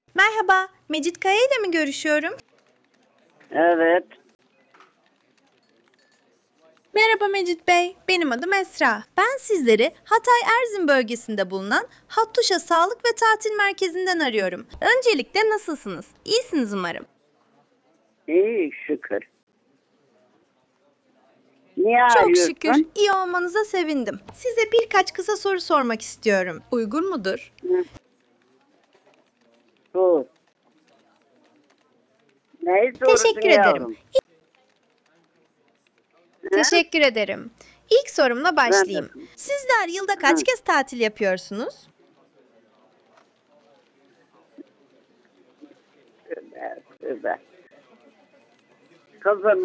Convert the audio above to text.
Merhaba, Mecit Kaya ile mi görüşüyorum? Evet. Merhaba Mecit Bey, benim adım Esra. Ben sizleri Hatay Erzin bölgesinde bulunan Hattuşa Sağlık ve Tatil Merkezi'nden arıyorum. Öncelikle nasılsınız? İyisiniz umarım. İyi şükür. Niye Çok şükür, arıyorsun? iyi olmanıza sevindim. Size birkaç kısa soru sormak istiyorum. Uygun mudur? Hı, sor. Ne sorusun Teşekkür ederim. yavrum? Hı? Teşekkür ederim. İlk sorumla Ben de. başlayayım. Sizler yılda kaç Hı, kez tatil yapıyorsunuz? tövbe, tövbe. Kızım